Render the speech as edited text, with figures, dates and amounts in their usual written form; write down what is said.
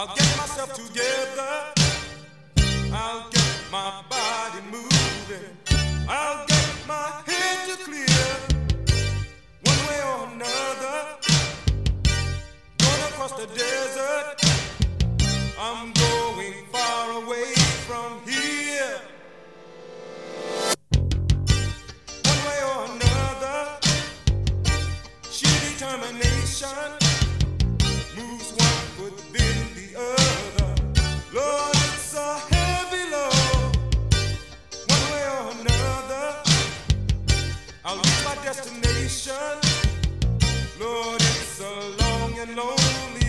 I'll get myself together. I'll get my body moving. I'll get my head to clear. One way or another. Gonna cross the desert. I'm going far away from here. One way or another. Sheer determination moves one foot then the other. Lord, it's a heavy load. One way or another, I'll reach my destination. Lord, it's a long and lonely